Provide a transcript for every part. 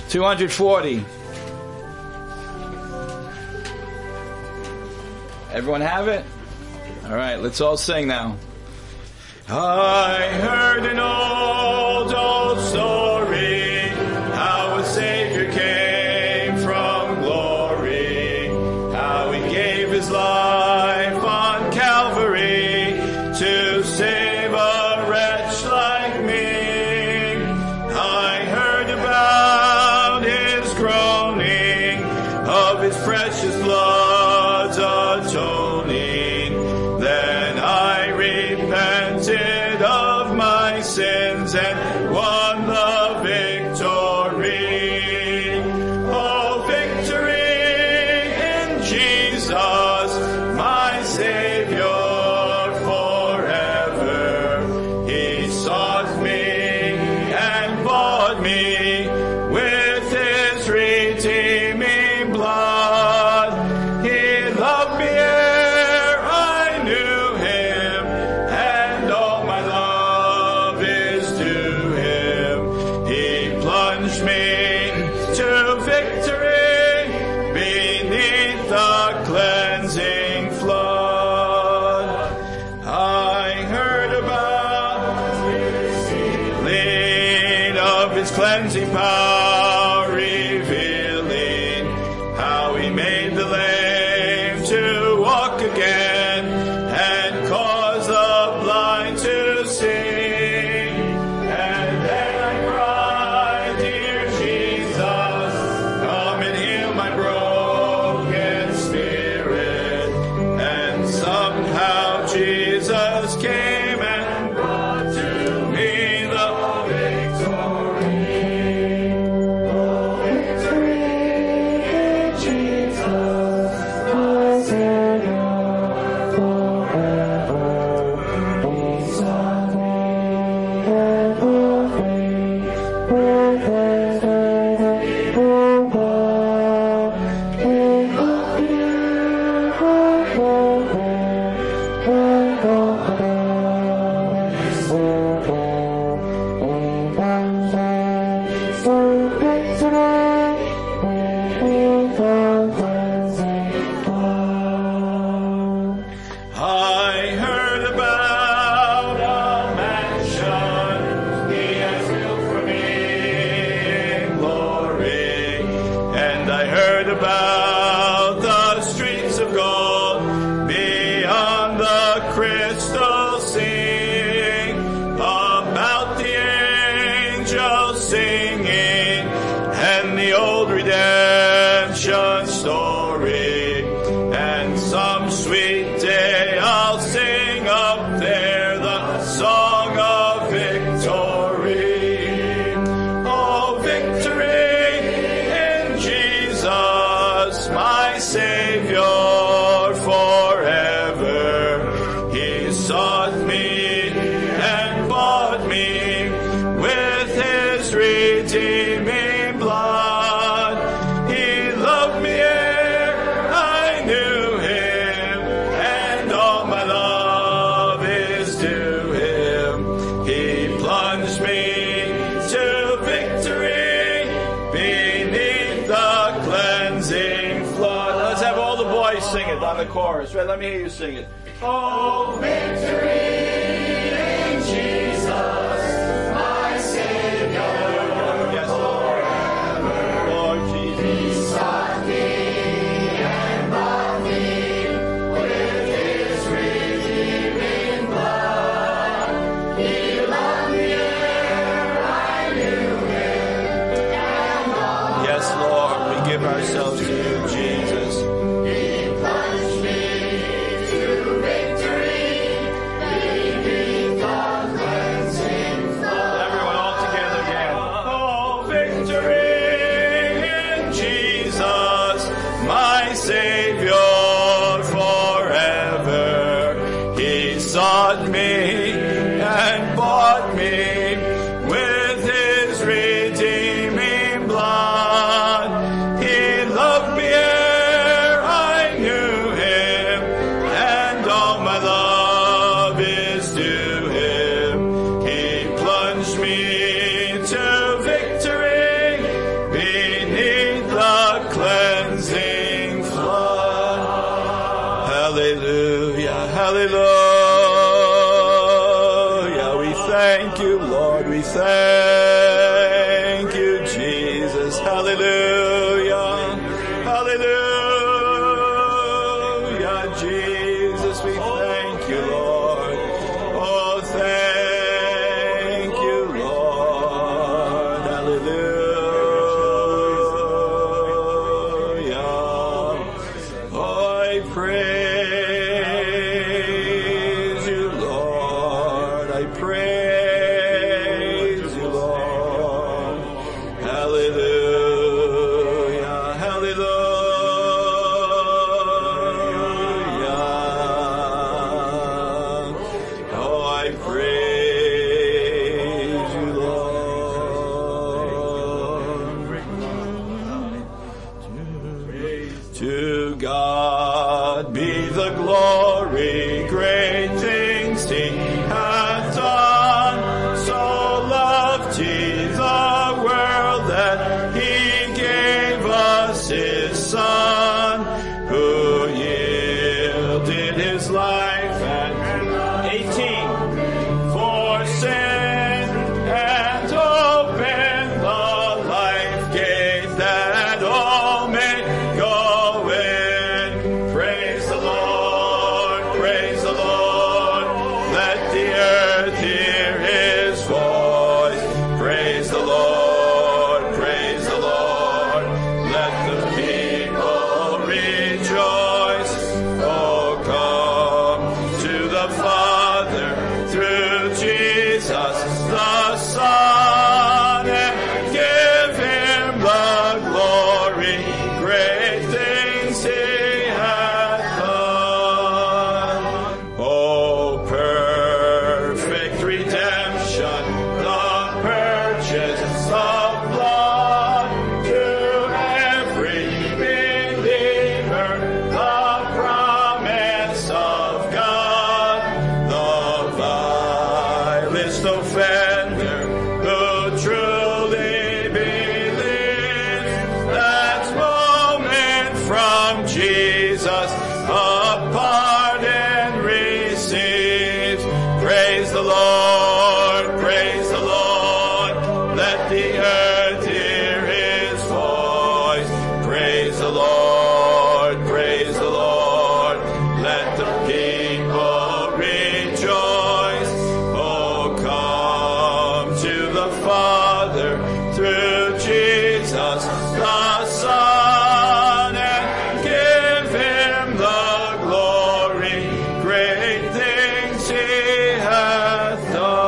240. Everyone have it? All right, let's all sing now. I heard an old story, how a Savior came from glory, how he gave his life on Calvary to save a wretch like me. I heard about his groaning, of his precious blood's atoning. Then I repented of my sins and won the victory. Oh, victory in Jesus, my Savior forever. He sought me and bought me with his redeeming blood. He loved me ere I knew him, and all my love is to him. He plunged me to victory beneath the cleansing flood. I heard about his healing, of his cleansing power revealing, how he made the lame to walk again and cause the blind to see. And then I cried, dear Jesus, come and heal my broken spirit. And somehow Jesus came and brought to me the victory. Oh, victory in Jesus, my Savior forever. He sought me and bought me with his redeeming blood. He loved me ere I knew him, and all my love is to him. He plunged me to victory beneath the cleansing flood. I heard about a mansion he has built for me in glory, and I heard about the streets of gold beyond the crystal sea, about the angels singing and the old redemption story. And some sweet day I'll sing up there the song of victory. Oh, victory in Jesus, my Savior forever. He sought me and bought me with his redeeming blood. He loved me ere I knew him, and all my love is to him. He plunged me to victory beneath the cleansing flood. Let's have all the boys sing it on the chorus. Right, let me hear you sing it. Oh, victory in Jesus, my Savior. Yes, Lord. Lord Jesus. He sought me and bought me with his redeeming blood. He loved me ere I knew him, and all. Yes, Lord, we give ourselves to you, Jesus. He plunged me to victory beneath the cleansing flood. Everyone all together again. Oh, victory in Jesus, my Savior forever. He sought me and bought me with his redeeming blood. He loved me ere I knew him, and all my love is to him. He plunged me to victory thank you, Jesus. Hallelujah. Hallelujah. Jesus, we thank you, Lord. Oh, thank you, Lord. Hallelujah. Oh, I praise you, Lord. I praise you, Lord. Hallelujah. Hallelujah. Oh, I praise you, Lord. To God be the glory, great things He hath done. So loved He the world that He gave us His Son, who yielded His life at 18 for sin and opened the life gate that all may go in. Praise the Lord, praise the Lord. Let the earth hear His voice. Praise the Lord, praise the Lord. Let the people rejoice. Oh, come to the Father through Jesus the Son and give Him the glory. Great things He hath done. Oh, perfect redemption, the purchase of blood to every believer, the promise of God, the vilest offender who truly believes that moment from Jesus a pardon receives. Praise the Lord, praise the Lord. Let the earth hear His voice. Praise the Lord, praise the Lord. Let the people rejoice. Oh, come to the Father through Jesus the Son and give Him the glory. Great things He hath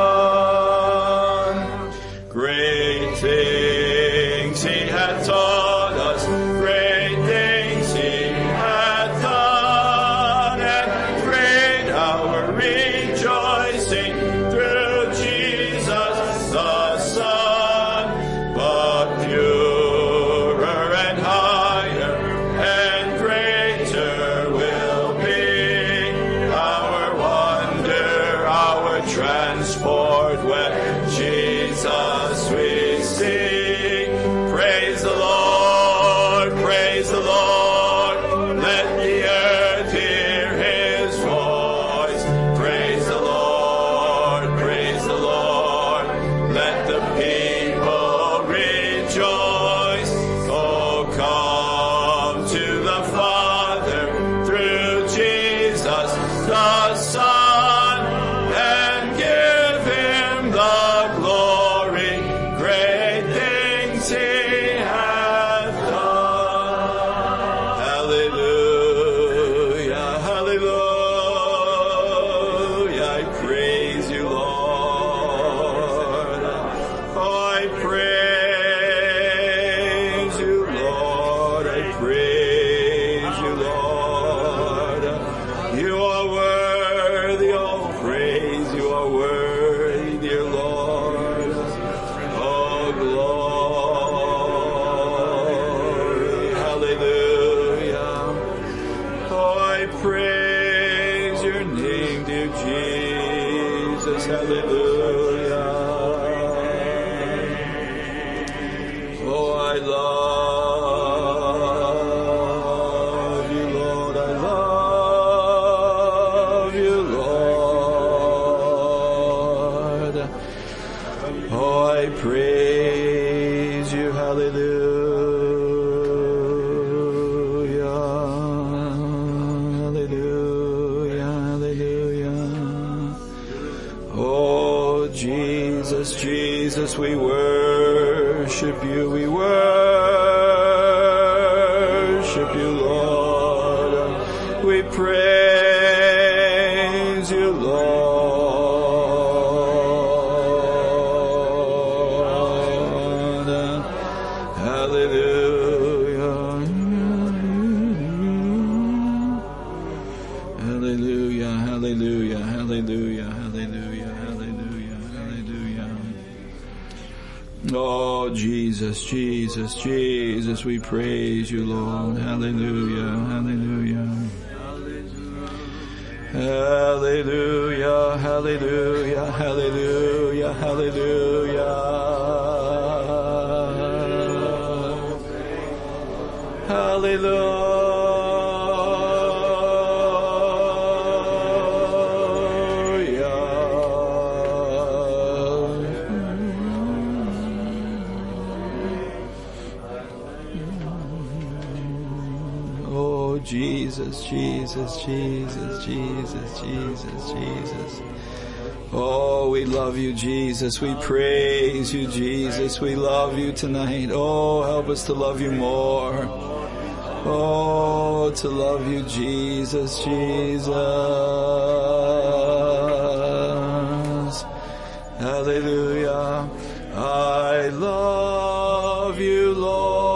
done. Great things He hath taught us. Great things He hath done. And great our rejoicing through Jesus the Son. But purer and higher and greater will be our wonder, our transport when Jesus we see. Praise the Lord, praise the Lord. Let the earth hear His voice. Praise the Lord, praise the Lord. Let the people rejoice. Oh, come to the Father through Jesus the Son and give Him the glory. Great things He hath done. Hallelujah, hallelujah. I praise you, Lord. Oh, I praise you, Lord. I praise you, Lord. You are worthy of praise. You are worthy, dear Lord. Oh, glory. Hallelujah. Oh, I praise your name, dear Jesus. Hallelujah. Oh, I love you, Lord. I love you, Lord. Oh, Oh, Jesus, Jesus, we worship you. We worship you, Lord. We praise you, Lord. Hallelujah. Hallelujah, hallelujah, hallelujah, hallelujah, hallelujah, hallelujah. Oh, Jesus, Jesus, Jesus, we praise you, Lord. Hallelujah, hallelujah. Hallelujah, hallelujah, hallelujah, hallelujah. Hallelujah. Jesus, Jesus, Jesus, Jesus, Jesus, Jesus. Oh, we love you, Jesus. We praise you, Jesus. We love you tonight. Oh, help us to love you more. Oh, to love you, Jesus, Jesus. Hallelujah. I love you, Lord.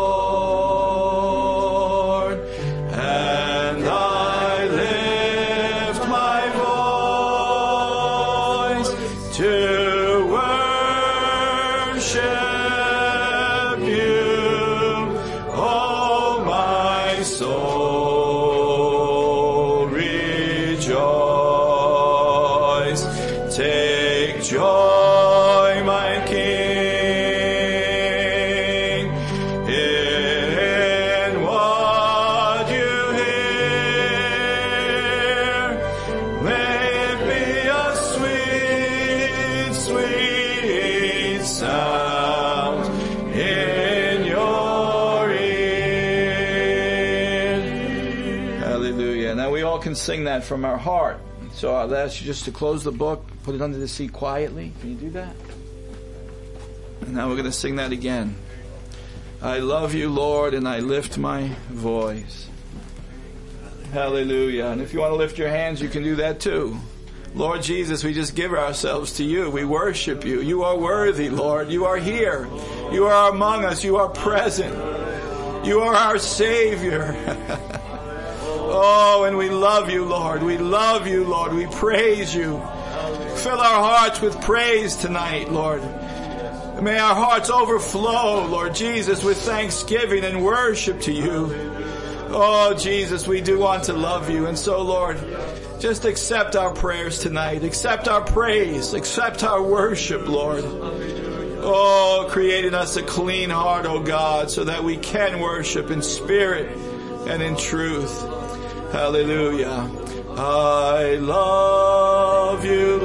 Sing that from our heart. So I'll ask you just to close the book, put it under the seat quietly. Can you do that? And now we're going to sing that again. I love you, Lord, and I lift my voice. Hallelujah. And if you want to lift your hands, you can do that too. Lord Jesus, we just give ourselves to you. We worship you. You are worthy, Lord. You are here. You are among us. You are present. You are our Savior. Oh, and we love you, Lord. We love you, Lord. We praise you. Fill our hearts with praise tonight, Lord. May our hearts overflow, Lord Jesus, with thanksgiving and worship to you. Oh, Jesus, we do want to love you. And so, Lord, just accept our prayers tonight. Accept our praise. Accept our worship, Lord. Oh, create in us a clean heart, oh God, so that we can worship in spirit and in truth. Hallelujah. I love you,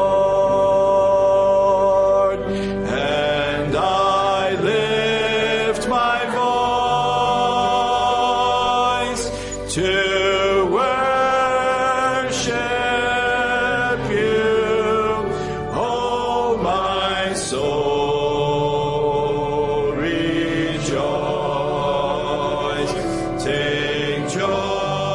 Lord, and I lift my voice to worship you, oh my soul, rejoice, take joy.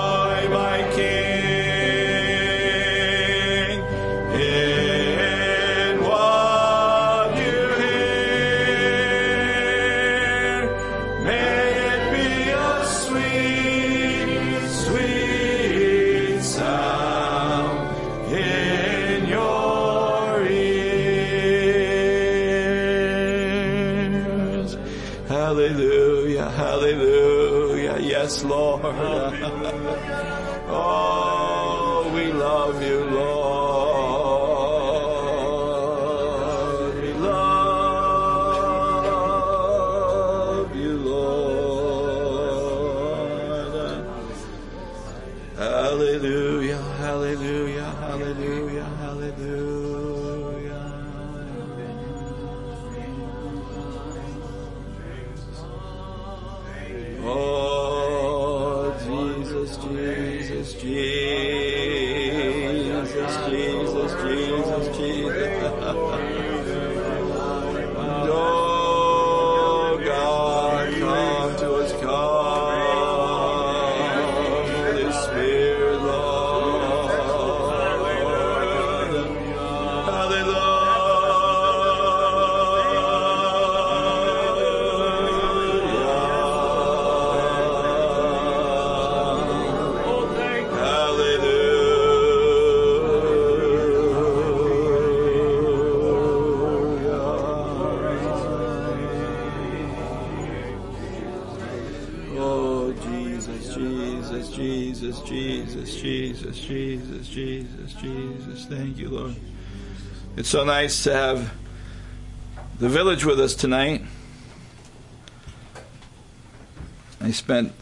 Yes, Lord. Oh, we love you, Lord. We love you, Lord. Hallelujah, hallelujah, hallelujah, hallelujah. Oh, Jesus, Jesus, Jesus, Jesus, Jesus, Jesus. Oh, God, come to us, come, Holy Spirit, Lord. Hallelujah. Jesus. Thank you, Lord. It's so nice to have the village with us tonight. I spent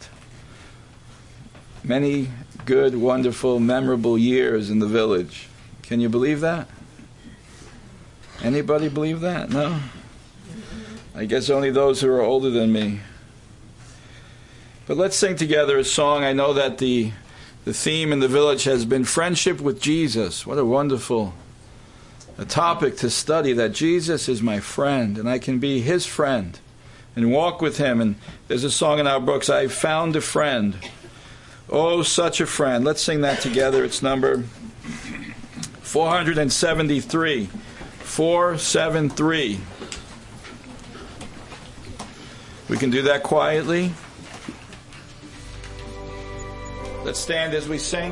many good, wonderful, memorable years in the village. Can you believe that? Anybody believe that? No? I guess only those who are older than me. But let's sing together a song. I know that the theme in the village has been friendship with Jesus. What a wonderful topic to study, that Jesus is my friend and I can be his friend and walk with him. And there's a song in our books, I found a friend. Oh, such a friend. Let's sing that together. It's number 473. 473. We can do that quietly. Let's stand as we sing.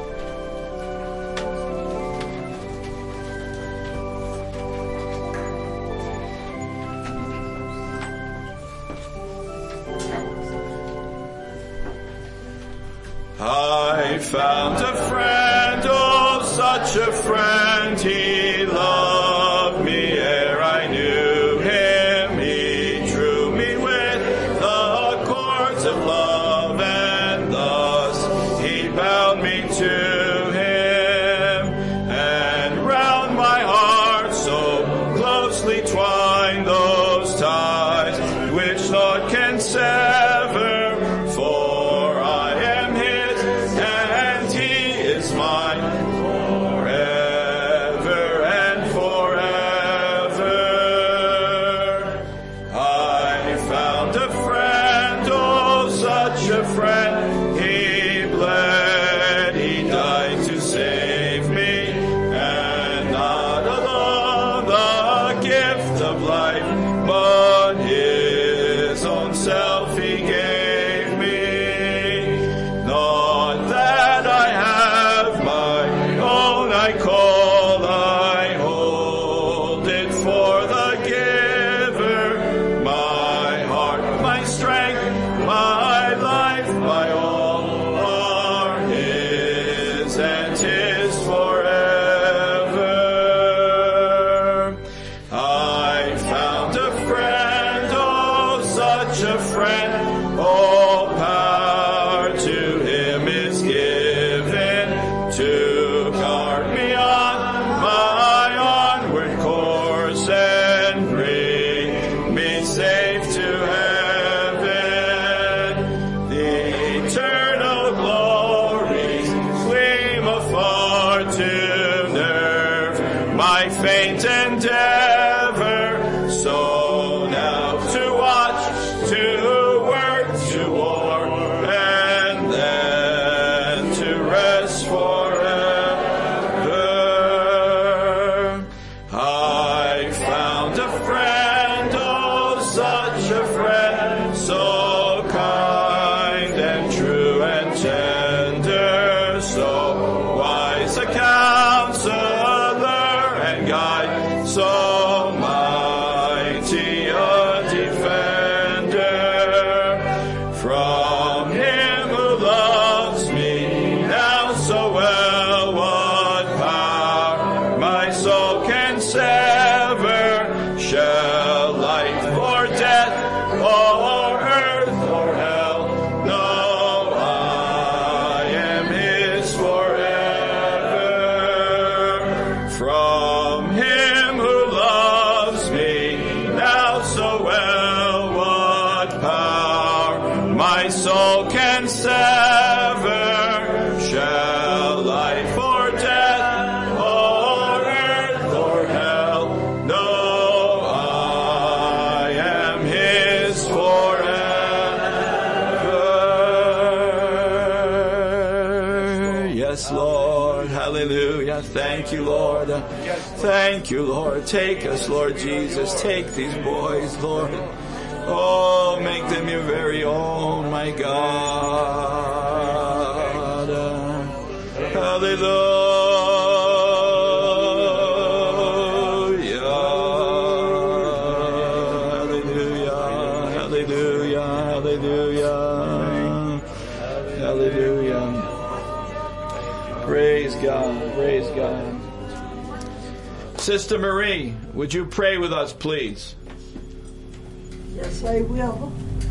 I found a friend, oh, such a friend, he loved me ere I knew him, he drew me with the cords of love, and thus he bound me to him, and round my heart so closely twined those ties which naught can sever. Faint endeavor, so now to watch, to work, to walk. my soul can sever. Shall life or death, or earth or hell, know I am his forever. Yes, Lord. Hallelujah. Thank you, Lord. Thank you, Lord. Take us, Lord Jesus. Take these boys, Lord. Oh, make them your very own, my God. Hallelujah. Hallelujah. Hallelujah. Hallelujah. Hallelujah. Praise God. Praise God. Sister Marie, would you pray with us, please? Yes, I will.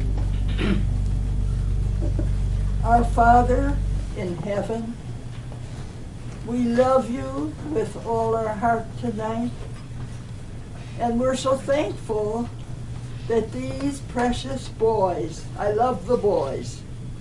Our Father in heaven, we love you with all our heart tonight, and we're so thankful that these precious boys, I love the boys,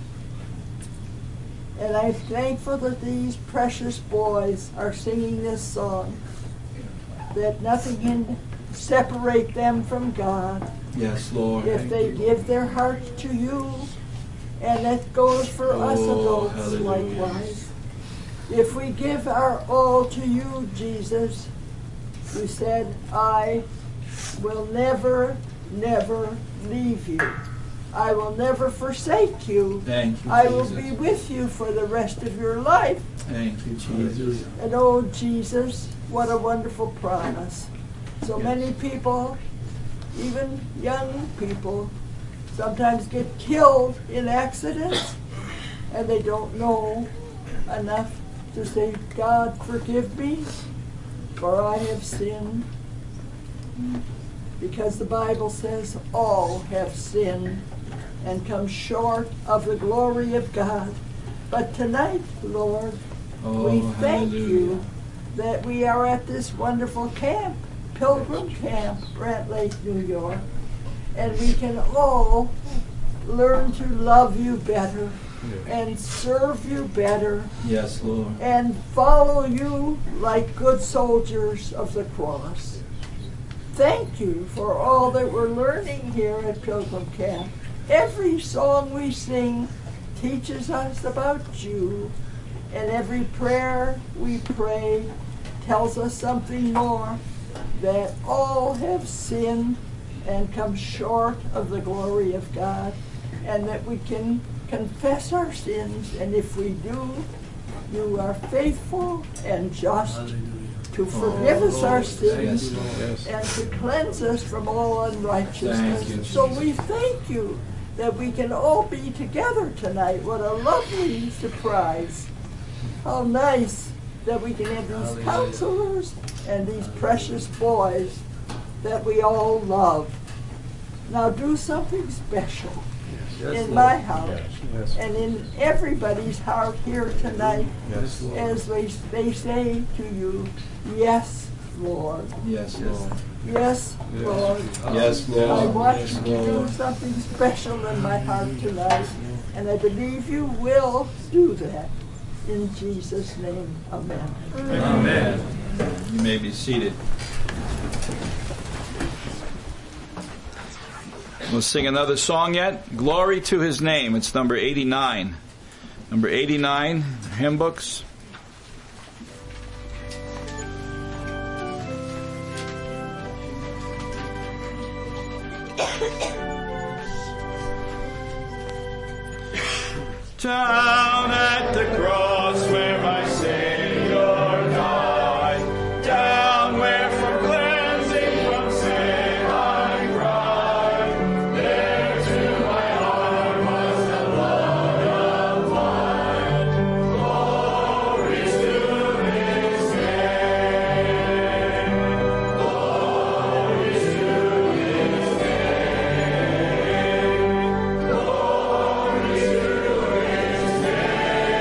and I'm thankful that these precious boys are singing this song, that nothing can separate them from God. Yes, Lord. If they give their hearts to you, and that goes for us adults hallelujah. likewise. If we give our all to you, Jesus, you said, I will never, never leave you. I will never forsake you. Thank you, I will Jesus. be with you for the rest of your life. Thank you, Jesus. And oh, Jesus, what a wonderful promise. So many people, even young people, sometimes get killed in accidents, and they don't know enough to say, God, forgive me, for I have sinned. Because the Bible says all have sinned and come short of the glory of God. But tonight, Lord, we thank you that we are at this wonderful camp, Pilgrim Camp, Brant Lake, New York, and we can all learn to love you better and serve you better. Yes, Lord. And follow you like good soldiers of the cross. Thank you for all that we're learning here at Pilgrim Camp. Every song we sing teaches us about you, and every prayer we pray tells us something more, that all have sinned and come short of the glory of God, and that we can confess our sins, and if we do, you are faithful and just to forgive us our sins and to cleanse us from all unrighteousness. So we thank you that we can all be together tonight. What a lovely surprise. How nice that we can have these counselors and these precious boys that we all love. Now do something special in my heart and in everybody's heart here tonight as they say to you, yes, Lord. Yes, Lord. Yes, Lord. Yes, Lord. I want you to do something special in my heart tonight, and I believe you will do that. In Jesus' name, amen. Amen. You may be seated. We'll sing another song yet. Glory to His name. It's number 89. Number 89, hymn books. Down at the cross where my Savior died, down where for cleansing from sin I cried, there to my heart was the blood applied. Glory to His name, glory to His name, glory to His name.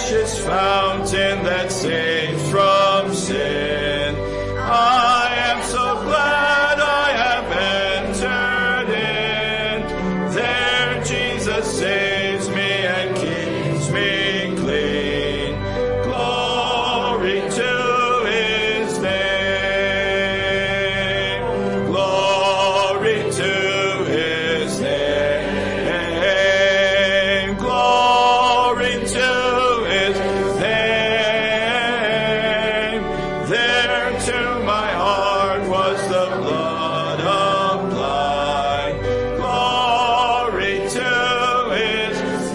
precious fountain that saved from sin. I am so glad I have entered in. There Jesus saves me and keeps me clean. Glory to his name. Glory to his name. Glory to his name. There to my heart was the blood applied. Glory to his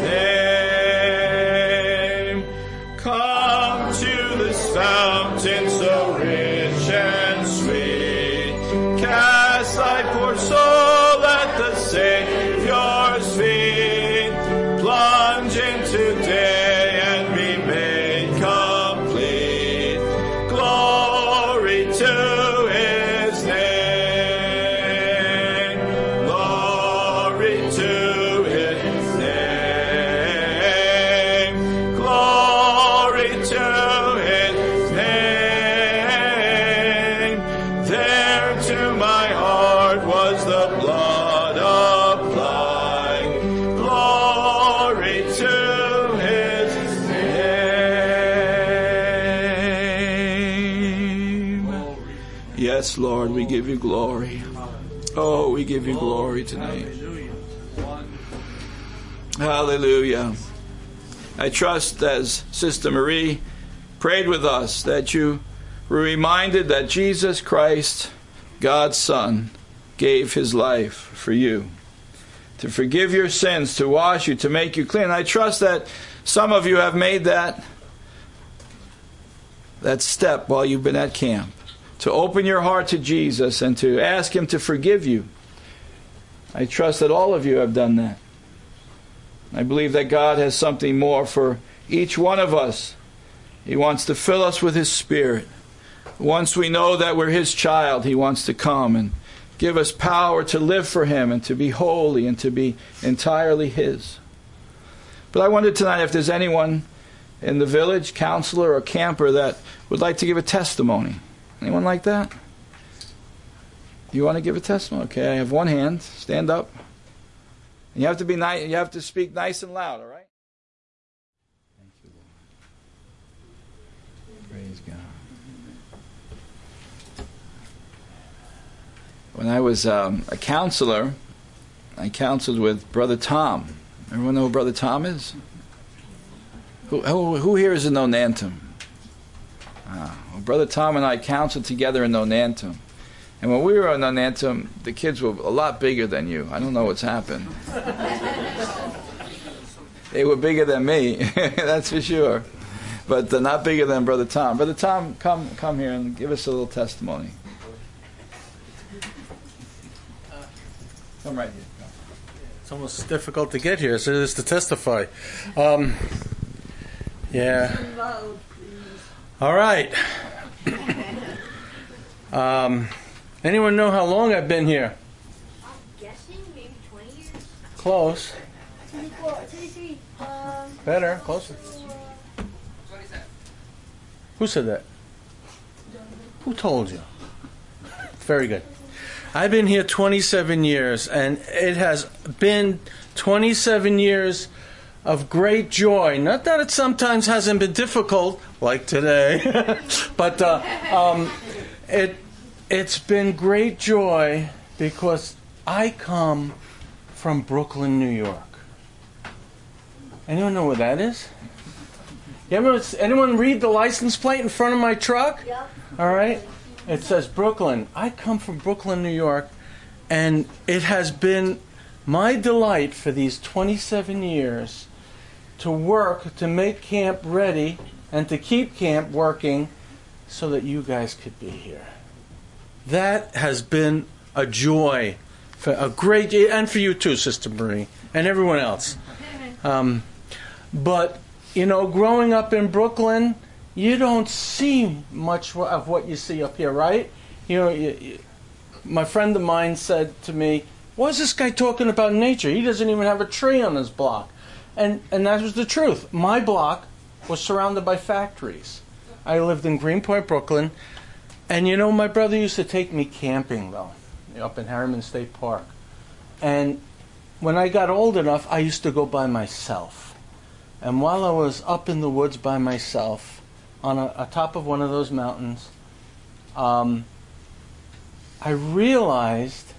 name. Come to this fountain so rich and sweet. Cast thy poor soul at the Savior's feet. Plunge into day and be made complete. Glory to his name. Glory to his name. Glory to his name. There to my heart was the blood applied. Glory to his name. Yes, Lord, we give you glory. Oh, we give you glory tonight. Hallelujah. I trust as Sister Marie prayed with us that you were reminded that Jesus Christ, God's Son, gave his life for you, to forgive your sins, to wash you, to make you clean. I trust that some of you have made that step while you've been at camp, to open your heart to Jesus and to ask him to forgive you. I trust that all of you have done that. I believe that God has something more for each one of us. He wants to fill us with his Spirit. Once we know that we're his child, he wants to come and give us power to live for him and to be holy and to be entirely his. But I wonder tonight if there's anyone in the village, counselor or camper, that would like to give a testimony. Anyone like that? Do you want to give a testimony? Okay, I have one hand. Stand up. And you have to be nice. You have to speak nice and loud, all right? Thank you, Lord. Praise God. When I was a counselor, I counseled with Brother Tom. Everyone know who Brother Tom is? Who here is in Nonantum? Well, Brother Tom and I counseled together in Nonantum. And when we were in Nonantum, the kids were a lot bigger than you. I don't know what's happened. They were bigger than me, that's for sure. But they're not bigger than Brother Tom. Brother Tom, come here and give us a little testimony. Come right here. Come. It's almost difficult to get here, so it is to testify. Yeah. All right. Anyone know how long I've been here? I'm guessing maybe 20 years. Close. 24, 23. Better. Closer. Who said that? Who told you? Very good. I've been here 27 years, and it has been 27 years of great joy. Not that it sometimes hasn't been difficult, like today, but it's been great joy because I come from Brooklyn, New York. Anyone know where that is? Anyone read the license plate in front of my truck? Yep. All right. It says Brooklyn. I come from Brooklyn, New York, and it has been my delight for these 27 years to work to make camp ready and to keep camp working so that you guys could be here. That has been a joy, for a great, and for you too, Sister Marie, and everyone else. But, you know, growing up in Brooklyn, you don't see much of what you see up here, right? You know, my friend of mine said to me, "Why is this guy talking about nature? He doesn't even have a tree on his block." And that was the truth. My block was surrounded by factories. I lived in Greenpoint, Brooklyn. And you know, my brother used to take me camping, though, up in Harriman State Park. And when I got old enough, I used to go by myself. And while I was up in the woods by myself, on a top of one of those mountains, I realized,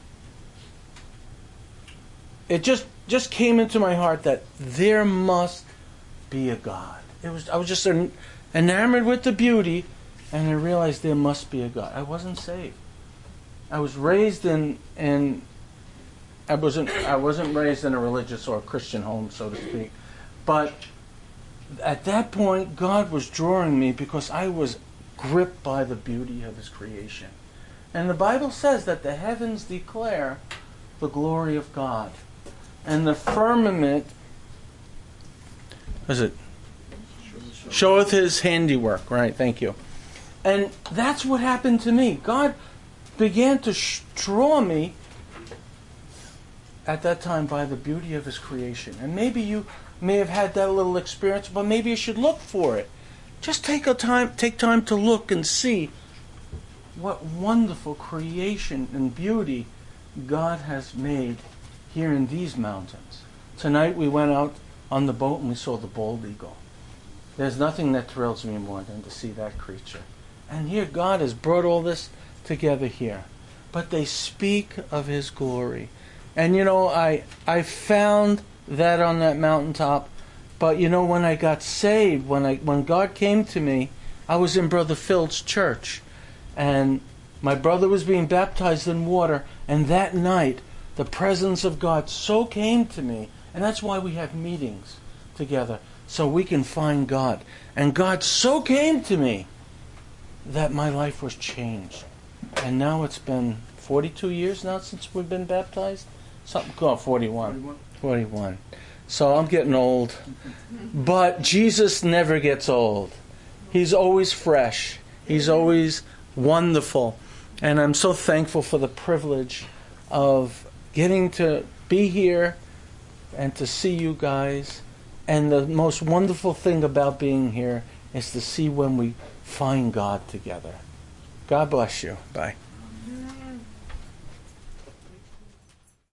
it just came into my heart that there must be a God. I was just enamored with the beauty, and I realized there must be a God. I wasn't saved. I was raised I wasn't raised in a religious or a Christian home, so to speak. But at that point, God was drawing me because I was gripped by the beauty of His creation. And the Bible says that the heavens declare the glory of God. And the firmament, showeth His handiwork. Right, thank you. And that's what happened to me. God began to draw me at that time by the beauty of His creation. And maybe you may have had that little experience, but maybe you should look for it. Just take time to look and see what wonderful creation and beauty God has made here in these mountains. Tonight we went out on the boat and we saw the bald eagle. There's nothing that thrills me more than to see that creature. And here God has brought all this together here. But they speak of His glory. And you know, I found that on that mountaintop. But you know, when I got saved, when God came to me, I was in Brother Phil's church. And my brother was being baptized in water. And that night, the presence of God so came to me. And that's why we have meetings together, so we can find God. And God so came to me that my life was changed. And now it's been 42 years now since we've been baptized? 41. 41. So I'm getting old. But Jesus never gets old. He's always fresh. He's always wonderful. And I'm so thankful for the privilege of getting to be here and to see you guys. And the most wonderful thing about being here is to see when we find God together. God bless you. Bye.